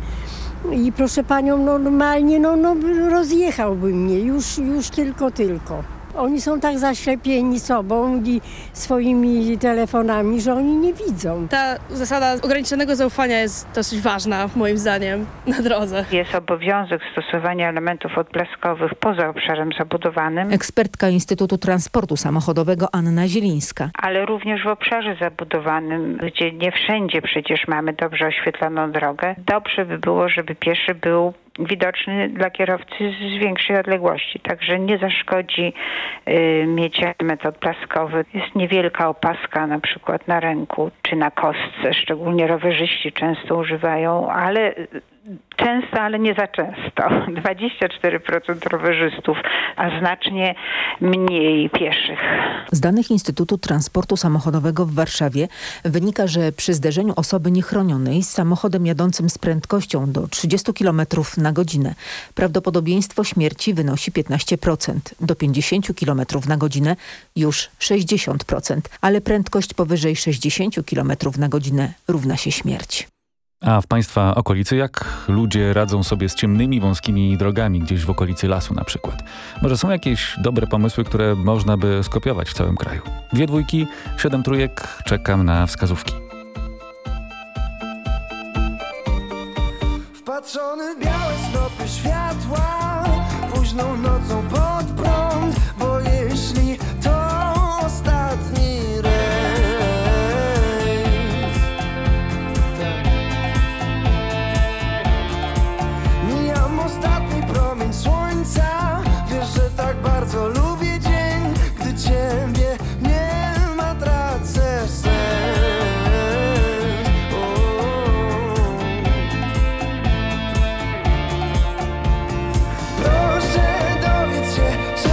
I proszę panią, no normalnie no, no, rozjechałby mnie, już, już tylko, tylko. Oni są tak zaślepieni sobą i swoimi telefonami, że oni nie widzą. Ta zasada ograniczonego zaufania jest dosyć ważna, moim zdaniem, na drodze. Jest obowiązek stosowania elementów odblaskowych poza obszarem zabudowanym. Ekspertka Instytutu Transportu Samochodowego Anna Zielińska. Ale również w obszarze zabudowanym, gdzie nie wszędzie przecież mamy dobrze oświetloną drogę. Dobrze by było, żeby pieszy był widoczny dla kierowcy z większej odległości. Także nie zaszkodzi y, mieć element odblaskowy. Jest niewielka opaska na przykład na ręku czy na kostce. Szczególnie rowerzyści często używają, ale często, ale nie za często. dwadzieścia cztery procent rowerzystów, a znacznie mniej pieszych. Z danych Instytutu Transportu Samochodowego w Warszawie wynika, że przy zderzeniu osoby niechronionej z samochodem jadącym z prędkością do trzydziestu kilometrów na godzinę prawdopodobieństwo śmierci wynosi piętnaście procent, do pięćdziesięciu kilometrów na godzinę już sześćdziesiąt procent, ale prędkość powyżej sześćdziesięciu kilometrów na godzinę równa się śmierć. A w Państwa okolicy jak ludzie radzą sobie z ciemnymi, wąskimi drogami gdzieś w okolicy lasu na przykład? Może są jakieś dobre pomysły, które można by skopiować w całym kraju? Dwie dwójki, siedem trójek, czekam na wskazówki. Wpatrzony w białe snopy światła, późną nocą pod prąd, bo jeśli to ostatni słońca, wiesz, że tak bardzo lubię dzień, gdy ciebie nie ma, tracę sen. Proszę dowiedz się, że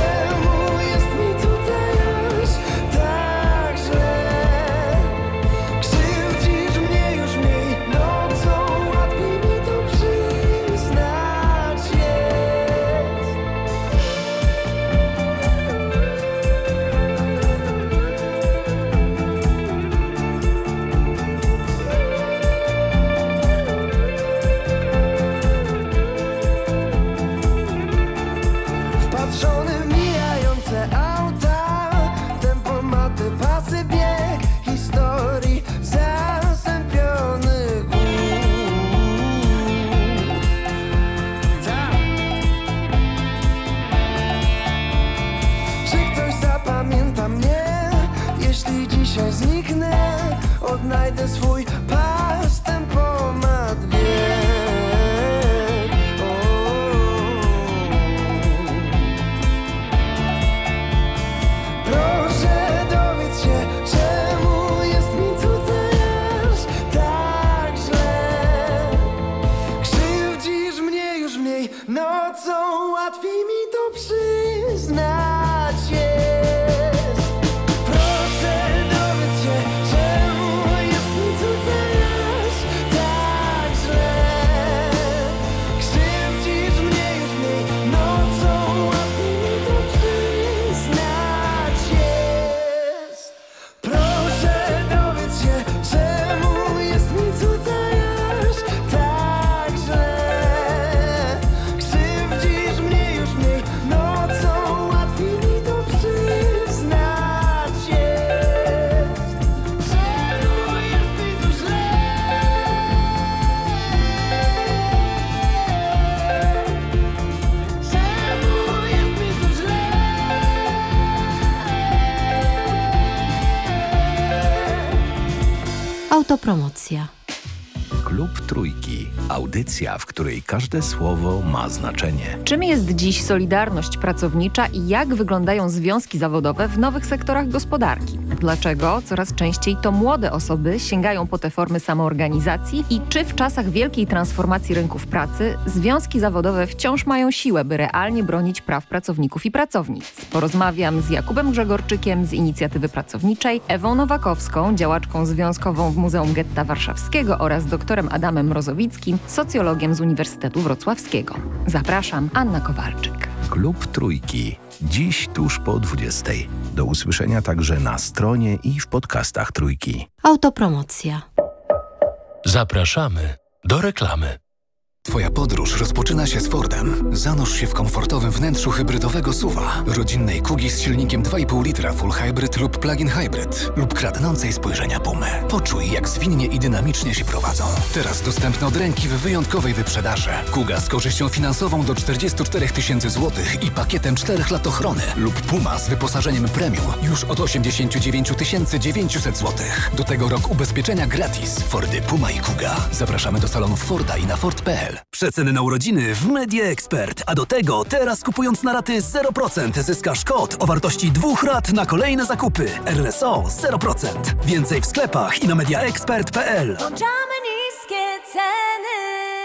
Autopromocja. Klub Trójki. Audycja, w której każde słowo ma znaczenie. Czym jest dziś solidarność pracownicza i jak wyglądają związki zawodowe w nowych sektorach gospodarki? Dlaczego coraz częściej to młode osoby sięgają po te formy samoorganizacji i czy w czasach wielkiej transformacji rynków pracy związki zawodowe wciąż mają siłę, by realnie bronić praw pracowników i pracownic? Porozmawiam z Jakubem Grzegorczykiem z Inicjatywy Pracowniczej, Ewą Nowakowską, działaczką związkową w Muzeum Getta Warszawskiego oraz doktorem Adamem Mrozowickim, socjologiem z Uniwersytetu Wrocławskiego. Zapraszam, Anna Kowalczyk. Klub Trójki. Dziś tuż po dwudziestej. Do usłyszenia także na stronie i w podcastach Trójki. Autopromocja. Zapraszamy do reklamy. Twoja podróż rozpoczyna się z Fordem. Zanurz się w komfortowym wnętrzu hybrydowego suwa, rodzinnej Kugi z silnikiem dwa i pół litra full hybrid lub plug-in hybrid lub kradnącej spojrzenia Pumy. Poczuj, jak zwinnie i dynamicznie się prowadzą. Teraz dostępne od ręki w wyjątkowej wyprzedaży. Kuga z korzyścią finansową do czterdzieści cztery tysiące złotych i pakietem czterech lat ochrony lub Puma z wyposażeniem premium już od osiemdziesiąt dziewięć tysięcy dziewięćset złotych. Do tego rok ubezpieczenia gratis. Fordy Puma i Kuga. Zapraszamy do salonów Forda i na Ford kropka p l. Przeceny na urodziny w Media Expert. A do tego teraz kupując na raty zero procent zyskasz kod o wartości dwóch rat na kolejne zakupy. R S O zero procent. Więcej w sklepach i na media expert kropka p l. Włączamy niskie ceny.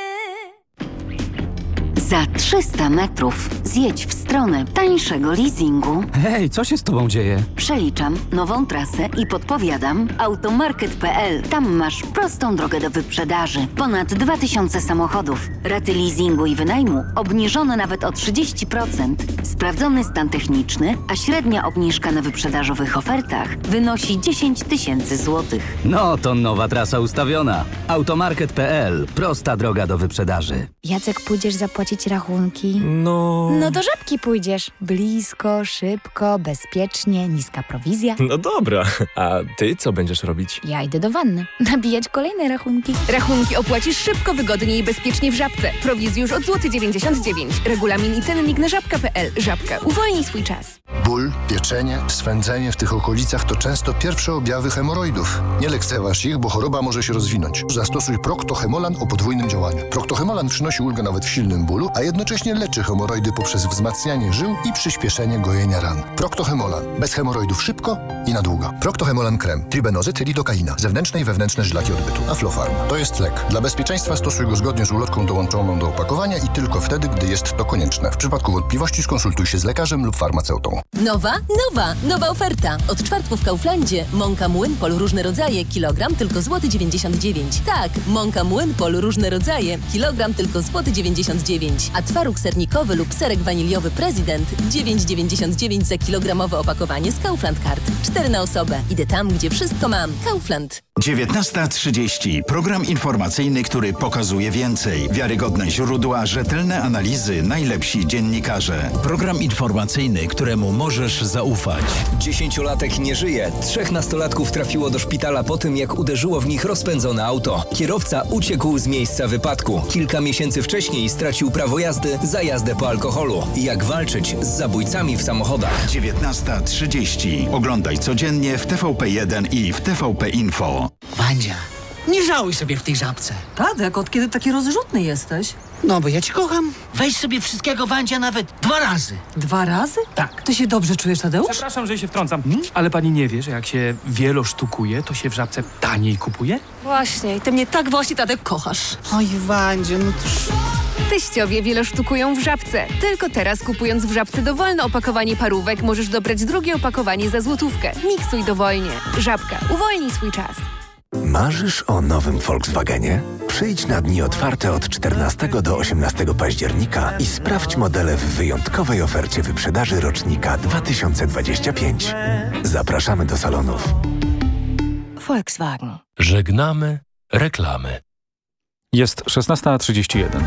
Za trzysta metrów zjedź w stronę tańszego leasingu. Hej, co się z tobą dzieje? Przeliczam nową trasę i podpowiadam automarket kropka p l. Tam masz prostą drogę do wyprzedaży. Ponad dwa tysiące samochodów. Raty leasingu i wynajmu obniżone nawet o trzydzieści procent. Sprawdzony stan techniczny, a średnia obniżka na wyprzedażowych ofertach wynosi dziesięć tysięcy złotych. No to nowa trasa ustawiona. automarket kropka p l. Prosta droga do wyprzedaży. Jacek, pójdziesz zapłacić rachunki? No... No do Żabki pójdziesz. Blisko, szybko, bezpiecznie, niska prowizja. No dobra, a ty co będziesz robić? Ja idę do wanny. Nabijać kolejne rachunki. Rachunki opłacisz szybko, wygodnie i bezpiecznie w Żabce. Prowizji już od złoty dziewięćdziesiąt dziewięć. Regulamin i cennik na żabka kropka p l. Żabka. Uwolnij swój czas. Ból, pieczenie, swędzenie w tych okolicach to często pierwsze objawy hemoroidów. Nie lekceważ ich, bo choroba może się rozwinąć. Zastosuj Procto-Hemolan o podwójnym działaniu. Procto-Hemolan przynosi ulgę nawet w silnym bólu, a jednocześnie leczy hemoroidy poprzez wzmacnianie żył i przyspieszenie gojenia ran. Procto-Hemolan. Bez hemoroidów szybko i na długo. Procto-Hemolan krem. Tribenozyt, lidokaina. Zewnętrzne i wewnętrzne żylaki odbytu. Aflofarm. To jest lek. Dla bezpieczeństwa stosuj go zgodnie z ulotką dołączoną do opakowania i tylko wtedy, gdy jest to konieczne. W przypadku wątpliwości skonsultuj się z lekarzem lub farmaceutą. Nowa, nowa, nowa oferta. Od czwartku w Kauflandzie. Mąka Młynpol różne rodzaje, kilogram tylko złoty dziewięćdziesiąt dziewięć. Tak, mąka Młynpol różne rodzaje, kilogram tylko złoty dziewięćdziesiąt dziewięć. A twaróg sernikowy lub serek waniliowy Prezydent dziewięć dziewięćdziesiąt dziewięć za kilogramowe opakowanie z Kaufland Card. Cztery na osobę. Idę tam, gdzie wszystko mam. Kaufland. dziewiętnasta trzydzieści. Program informacyjny, który pokazuje więcej. Wiarygodne źródła, rzetelne analizy, najlepsi dziennikarze. Program informacyjny, któremu możesz zaufać. Dziesięciolatek nie żyje. Trzech nastolatków trafiło do szpitala po tym, jak uderzyło w nich rozpędzone auto. Kierowca uciekł z miejsca wypadku. Kilka miesięcy wcześniej stracił prawo jazdy za jazdę po alkoholu. Jak walczyć z zabójcami w samochodach? dziewiętnasta trzydzieści. Oglądaj codziennie w T V P jeden i w T V P Info. Wandzia, nie żałuj sobie w tej Żabce. Tadek, od kiedy taki rozrzutny jesteś? No, bo ja cię kocham. Weź sobie wszystkiego, Wandzia, nawet dwa razy. Dwa razy? Tak. Ty się dobrze czujesz, Tadeusz? Przepraszam, że się wtrącam, hmm? ale pani nie wie, że jak się wielosztukuje, to się w Żabce taniej kupuje? Właśnie, i ty mnie tak właśnie, Tadek, kochasz. Oj, Wandzia, no to... Teściowie wielosztukują w Żabce. Tylko teraz, kupując w Żabce dowolne opakowanie parówek, możesz dobrać drugie opakowanie za złotówkę. Miksuj dowolnie. Żabka. Uwolnij swój czas. Marzysz o nowym Volkswagenie? Przyjdź na dni otwarte od czternastego do osiemnastego października i sprawdź modele w wyjątkowej ofercie wyprzedaży rocznika dwa tysiące dwudziestego piątego. Zapraszamy do salonów. Volkswagen. Żegnamy reklamy. Jest szesnasta trzydzieści jeden.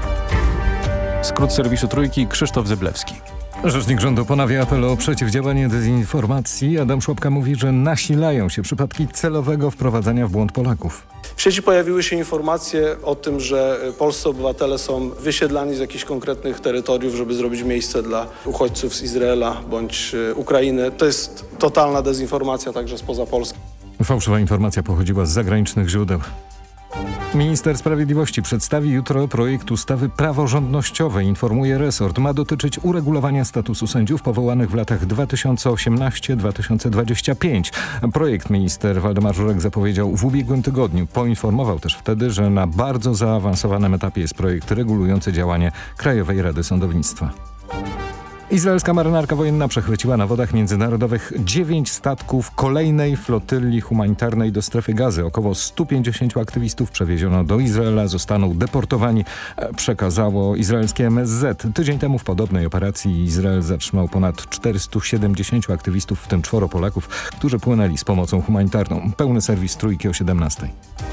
Skrót serwisu Trójki, Krzysztof Zyblewski. Rzecznik rządu ponawia apel o przeciwdziałanie dezinformacji. Adam Szłapka mówi, że nasilają się przypadki celowego wprowadzania w błąd Polaków. W sieci pojawiły się informacje o tym, że polscy obywatele są wysiedlani z jakichś konkretnych terytoriów, żeby zrobić miejsce dla uchodźców z Izraela bądź Ukrainy. To jest totalna dezinformacja także spoza Polski. Fałszywa informacja pochodziła z zagranicznych źródeł. Minister Sprawiedliwości przedstawi jutro projekt ustawy praworządnościowej, informuje resort. Ma dotyczyć uregulowania statusu sędziów powołanych w latach dwa tysiące osiemnastym do dwa tysiące dwudziestego piątego. Projekt minister Waldemar Żurek zapowiedział w ubiegłym tygodniu. Poinformował też wtedy, że na bardzo zaawansowanym etapie jest projekt regulujący działanie Krajowej Rady Sądownictwa. Izraelska marynarka wojenna przechwyciła na wodach międzynarodowych dziewięć statków kolejnej flotyli humanitarnej do strefy Gazy. Około stu pięćdziesięciu aktywistów przewieziono do Izraela, zostaną deportowani, przekazało izraelskie M S Z. Tydzień temu w podobnej operacji Izrael zatrzymał ponad czterystu siedemdziesięciu aktywistów, w tym czworo Polaków, którzy płynęli z pomocą humanitarną. Pełny serwis Trójki o siedemnastej.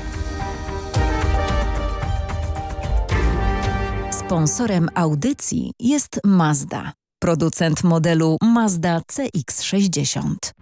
Sponsorem audycji jest Mazda, producent modelu Mazda C X sześćdziesiąt.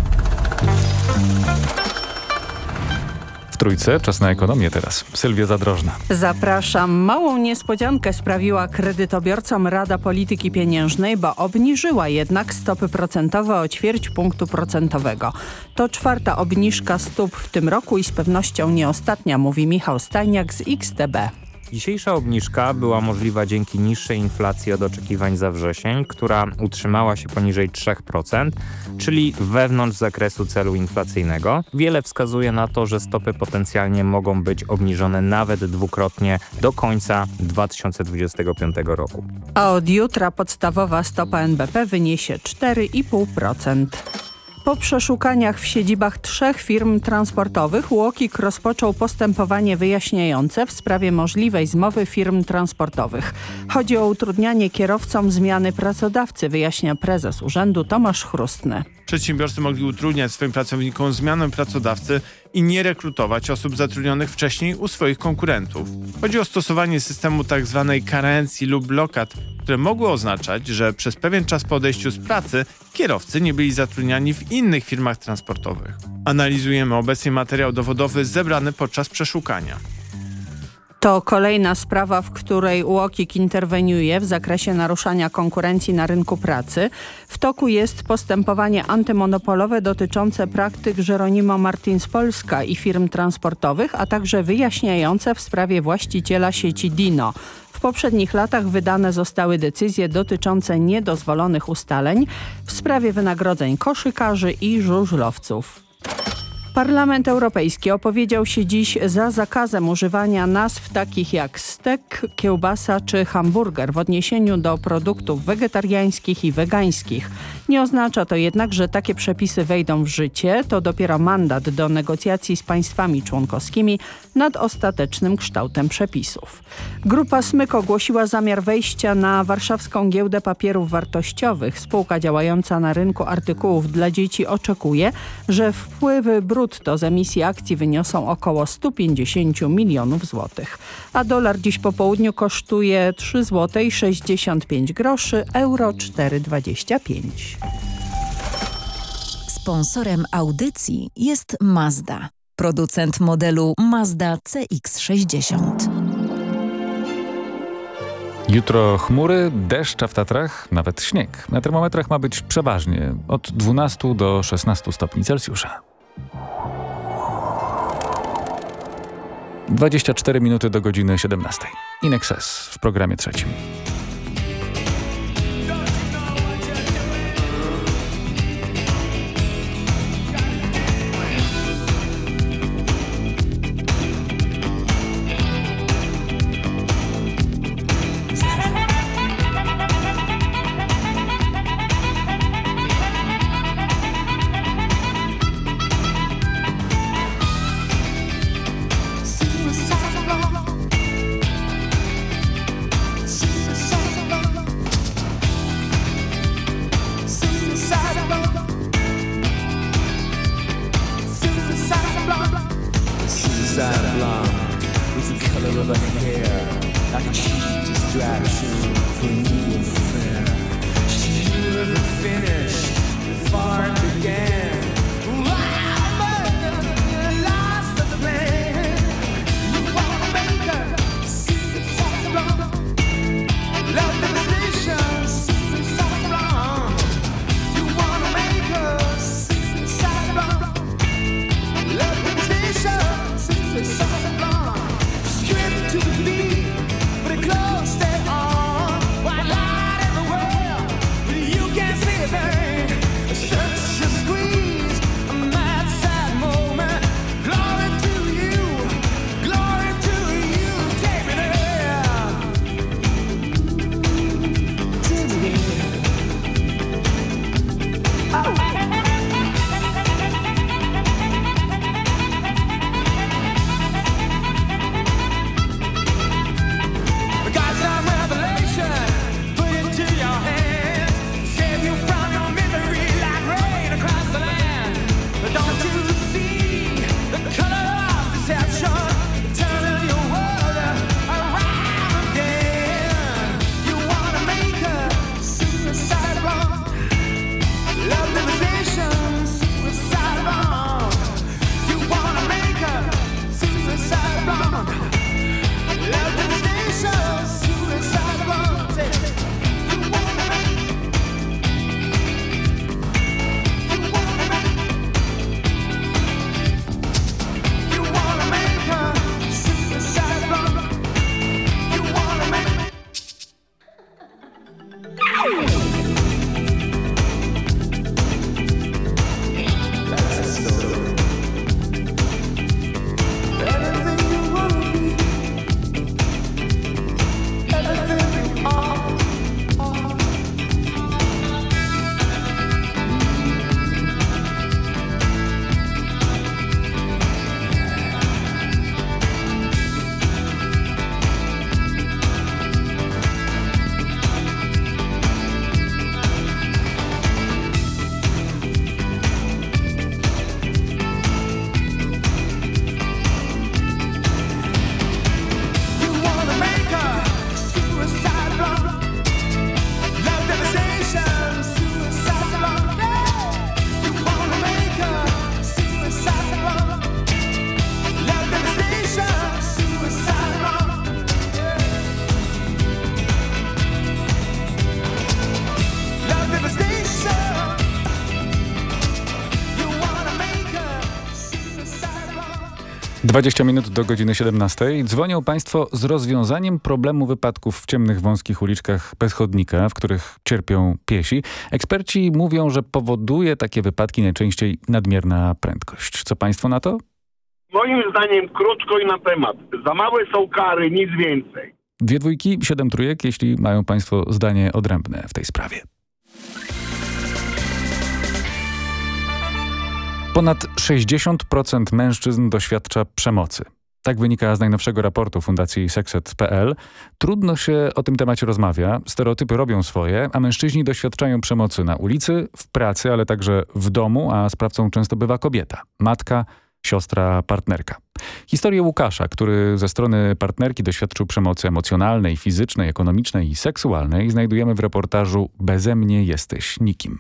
W Trójce czas na ekonomię teraz. Sylwia Zadrożna. Zapraszam. Małą niespodziankę sprawiła kredytobiorcom Rada Polityki Pieniężnej, bo obniżyła jednak stopy procentowe o ćwierć punktu procentowego. To czwarta obniżka stóp w tym roku i z pewnością nie ostatnia, mówi Michał Stajniak z X T B. Dzisiejsza obniżka była możliwa dzięki niższej inflacji od oczekiwań za wrzesień, która utrzymała się poniżej trzech procent, czyli wewnątrz zakresu celu inflacyjnego. Wiele wskazuje na to, że stopy potencjalnie mogą być obniżone nawet dwukrotnie do końca dwa tysiące dwudziestego piątego roku. A od jutra podstawowa stopa N B P wyniesie cztery i pół procent. Po przeszukaniach w siedzibach trzech firm transportowych UOKiK rozpoczął postępowanie wyjaśniające w sprawie możliwej zmowy firm transportowych. Chodzi o utrudnianie kierowcom zmiany pracodawcy, wyjaśnia prezes urzędu Tomasz Chrustny. Przedsiębiorcy mogli utrudniać swoim pracownikom zmianę pracodawcy i nie rekrutować osób zatrudnionych wcześniej u swoich konkurentów. Chodzi o stosowanie systemu tzw. karencji lub lokat, które mogły oznaczać, że przez pewien czas po odejściu z pracy kierowcy nie byli zatrudniani w innych firmach transportowych. Analizujemy obecnie materiał dowodowy zebrany podczas przeszukania. To kolejna sprawa, w której UOKiK interweniuje w zakresie naruszania konkurencji na rynku pracy. W toku jest postępowanie antymonopolowe dotyczące praktyk Jeronimo Martins Polska i firm transportowych, a także wyjaśniające w sprawie właściciela sieci Dino. W poprzednich latach wydane zostały decyzje dotyczące niedozwolonych ustaleń w sprawie wynagrodzeń koszykarzy i żużlowców. Parlament Europejski opowiedział się dziś za zakazem używania nazw takich jak stek, kiełbasa czy hamburger w odniesieniu do produktów wegetariańskich i wegańskich. Nie oznacza to jednak, że takie przepisy wejdą w życie. To dopiero mandat do negocjacji z państwami członkowskimi nad ostatecznym kształtem przepisów. Grupa Smyk ogłosiła zamiar wejścia na warszawską giełdę papierów wartościowych. Spółka działająca na rynku artykułów dla dzieci oczekuje, że wpływy brutto z emisji akcji wyniosą około sto pięćdziesiąt milionów złotych. A dolar dziś po południu kosztuje trzy złote sześćdziesiąt pięć groszy, euro cztery dwadzieścia pięć. Sponsorem audycji jest Mazda, producent modelu Mazda C X sześćdziesiąt. Jutro chmury, deszcz, a w Tatrach nawet śnieg. Na termometrach ma być przeważnie od dwunastu do szesnastu stopni Celsjusza. dwadzieścia cztery minuty do godziny siedemnastej. In Excess w programie trzecim. dwadzieścia minut do godziny siedemnastej. Dzwonią Państwo z rozwiązaniem problemu wypadków w ciemnych, wąskich uliczkach bez chodnika, w których cierpią piesi. Eksperci mówią, że powoduje takie wypadki najczęściej nadmierna prędkość. Co Państwo na to? Moim zdaniem krótko i na temat. Za małe są kary, nic więcej. Dwie dwójki, siedem trójek, jeśli mają Państwo zdanie odrębne w tej sprawie. Ponad sześćdziesiąt procent mężczyzn doświadcza przemocy. Tak wynika z najnowszego raportu Fundacji Sekset kropka pe el. Trudno się o tym temacie rozmawia, stereotypy robią swoje, a mężczyźni doświadczają przemocy na ulicy, w pracy, ale także w domu, a sprawcą często bywa kobieta, matka, siostra, partnerka. Historię Łukasza, który ze strony partnerki doświadczył przemocy emocjonalnej, fizycznej, ekonomicznej i seksualnej, znajdujemy w reportażu Beze mnie jesteś nikim.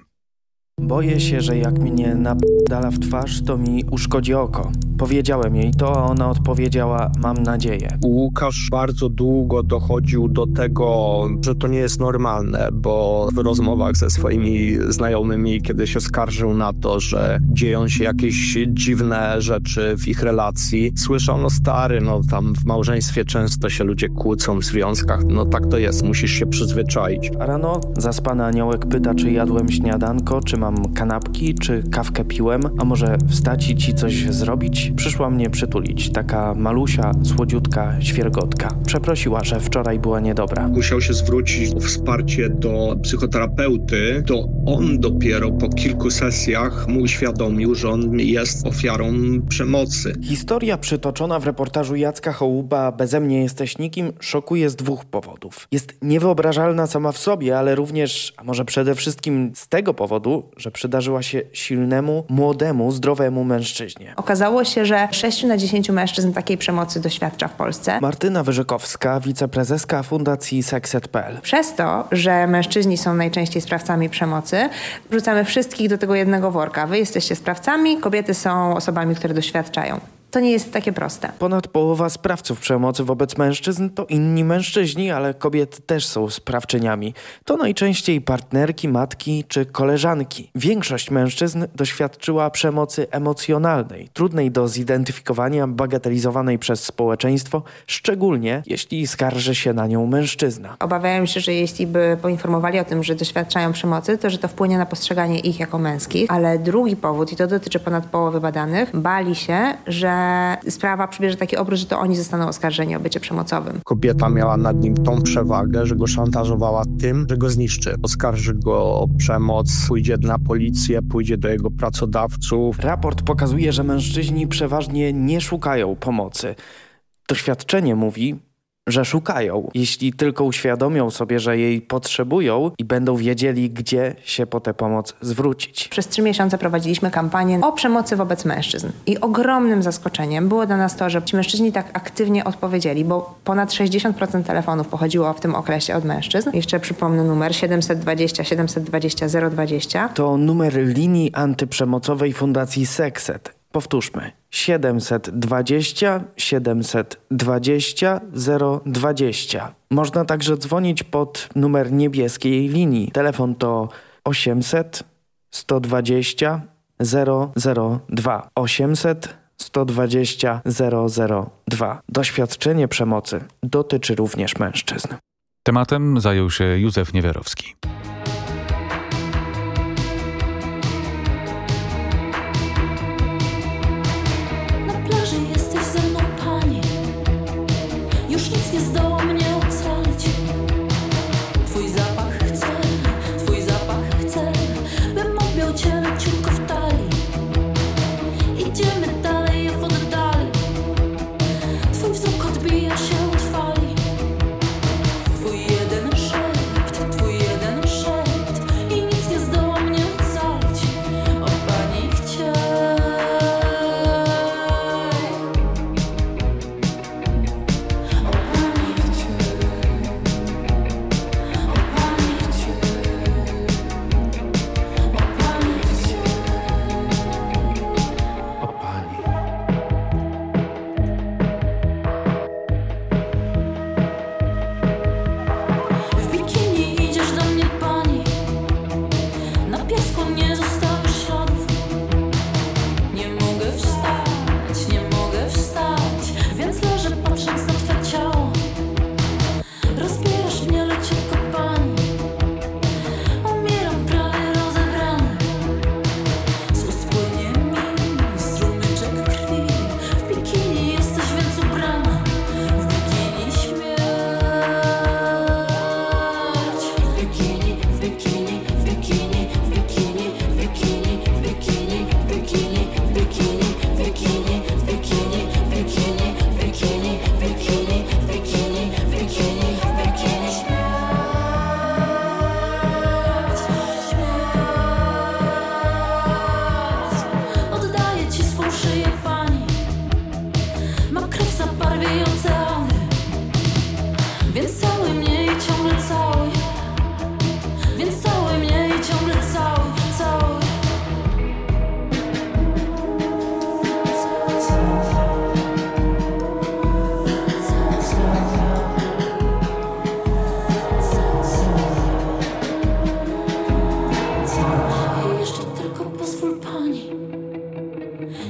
Boję się, że jak mnie napadala w twarz, to mi uszkodzi oko. Powiedziałem jej to, a ona odpowiedziała, mam nadzieję. Łukasz bardzo długo dochodził do tego, że to nie jest normalne, bo w rozmowach ze swoimi znajomymi, kiedy się skarżył na to, że dzieją się jakieś dziwne rzeczy w ich relacji, słyszał, no stary, no tam w małżeństwie często się ludzie kłócą w związkach, no tak to jest, musisz się przyzwyczaić. A rano zaspany aniołek pyta, czy jadłem śniadanko, czy mam kanapki, czy kawkę piłem, a może wstać i ci coś zrobić? Przyszła mnie przytulić, taka malusia, słodziutka świergotka. Przeprosiła, że wczoraj była niedobra. Musiał się zwrócić o wsparcie do psychoterapeuty, to on dopiero po kilku sesjach mu uświadomił, że on jest ofiarą przemocy. Historia przytoczona w reportażu Jacka Hołuba Beze mnie jesteś nikim szokuje z dwóch powodów. Jest niewyobrażalna sama w sobie, ale również, a może przede wszystkim z tego powodu, że przydarzyła się silnemu, młodemu, zdrowemu mężczyźnie. Okazało się, że sześciu na dziesięciu mężczyzn takiej przemocy doświadcza w Polsce. Martyna Wyżykowska, wiceprezeska Fundacji Sekset kropka pe el. Przez to, że mężczyźni są najczęściej sprawcami przemocy, wrzucamy wszystkich do tego jednego worka. Wy jesteście sprawcami, kobiety są osobami, które doświadczają. To nie jest takie proste. Ponad połowa sprawców przemocy wobec mężczyzn to inni mężczyźni, ale kobiety też są sprawczyniami. To najczęściej partnerki, matki czy koleżanki. Większość mężczyzn doświadczyła przemocy emocjonalnej, trudnej do zidentyfikowania, bagatelizowanej przez społeczeństwo, szczególnie jeśli skarży się na nią mężczyzna. Obawiają się, że jeśli by poinformowali o tym, że doświadczają przemocy, to że to wpłynie na postrzeganie ich jako męskich. Ale drugi powód, i to dotyczy ponad połowy badanych, bali się, że sprawa przybierze taki obrót, że to oni zostaną oskarżeni o bycie przemocowym. Kobieta miała nad nim tą przewagę, że go szantażowała tym, że go zniszczy. Oskarży go o przemoc, pójdzie na policję, pójdzie do jego pracodawców. Raport pokazuje, że mężczyźni przeważnie nie szukają pomocy. Doświadczenie mówi, że szukają, jeśli tylko uświadomią sobie, że jej potrzebują i będą wiedzieli, gdzie się po tę pomoc zwrócić. Przez trzy miesiące prowadziliśmy kampanię o przemocy wobec mężczyzn. I ogromnym zaskoczeniem było dla nas to, że ci mężczyźni tak aktywnie odpowiedzieli, bo ponad sześćdziesiąt procent telefonów pochodziło w tym okresie od mężczyzn. Jeszcze przypomnę numer siedemset dwadzieścia siedemset dwadzieścia zero dwadzieścia. To numer linii antyprzemocowej Fundacji Sekset. Powtórzmy. siedemset dwadzieścia siedemset dwadzieścia zero dwadzieścia. Można także dzwonić pod numer niebieskiej linii. Telefon to osiemset sto dwadzieścia zero zero dwa. osiemset sto dwadzieścia zero zero dwa. Doświadczenie przemocy dotyczy również mężczyzn. Tematem zajął się Józef Niewiarowski.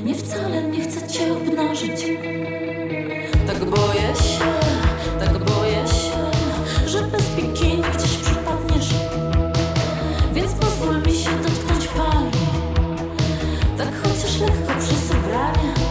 Nie wcale nie chcę cię obnażyć. Tak boję się, tak boję się, że bez bikini gdzieś przypadniesz. Więc pozwól mi się dotknąć pani, tak chociaż lekko przez ubranie.